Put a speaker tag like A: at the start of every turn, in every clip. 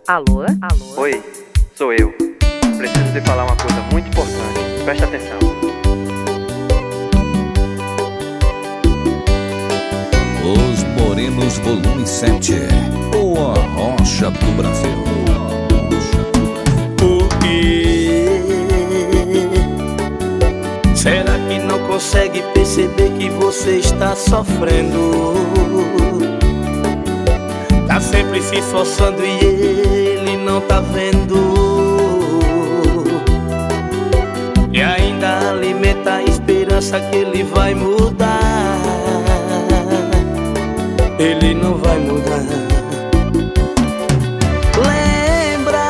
A: Alô?
B: Oi, sou eu. Preciso te falar uma coisa muito importante. Presta atenção.
C: Os Morenos Volume 7, ou a Rocha do Brasil.
D: Por quê? Será que não consegue perceber que você está sofrendo? Tá sempre se esforçando e ele não tá vendo. E ainda alimenta a esperança que ele vai mudar. Ele não vai mudar. Lembra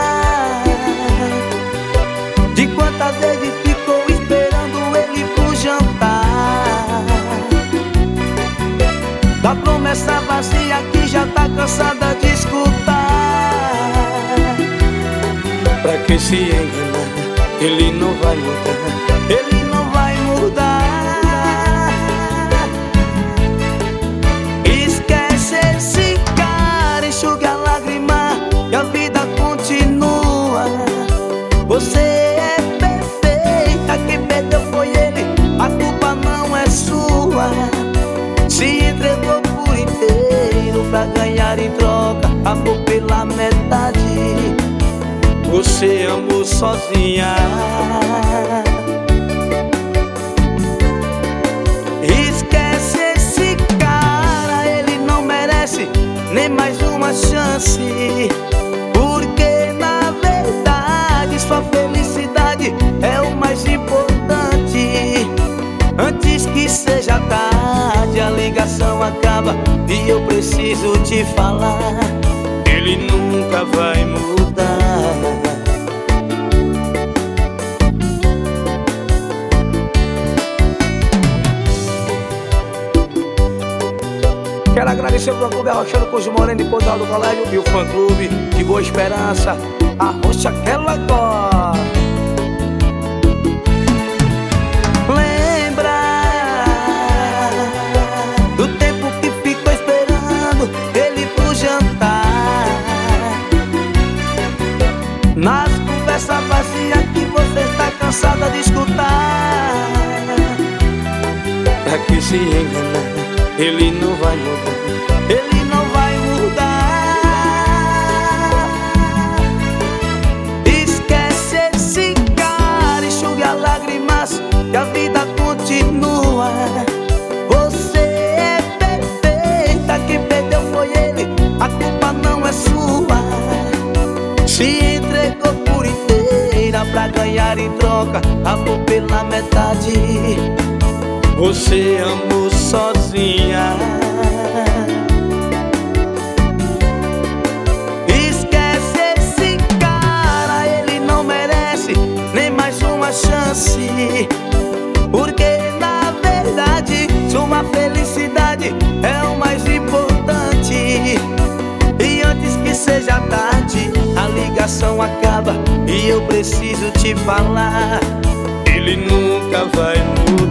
D: de quantas vezes ficou esperando ele pro jantar? Da promessa vazia que já tá cansada de escutar. Pra que se enganar? Ele não vai mudar. Ele não vai mudar. Esquece esse cara, enxugue a lágrima e a vida continua. Você é perfeita, quem perdeu foi ele, a culpa não é sua. Se entregou por inteiro pra ganhar em troca amor pela metade. Você amou sozinha. Esquece esse cara, ele não merece nem mais uma chance. Porque na verdade sua felicidade é o mais importante. Antes que seja tarde, a ligação acaba e eu preciso te falar. Ele nunca vai mudar. Quero agradecer ao Clube Arrochando com os Morenos de Portal do Colégio e o Fã Clube de Boa Esperança. Arrocha aquela cor. Lembra do tempo que ficou esperando ele pro jantar? Nas conversas vazias que você está cansada de escutar. Pra que se enganar? Ele não vai mudar. Ele não vai mudar. Esquece esse cara, enxugue as lágrimas que a vida continua. Você é perfeita, quem perdeu foi ele, a culpa não é sua. Se entregou por inteira pra ganhar em troca amor pela metade. Você amou sozinha. Esquece esse cara, ele não merece nem mais uma chance. Porque na verdade sua felicidade é o mais importante. E antes que seja tarde, a ligação acaba e eu preciso te falar. Ele nunca vai mudar.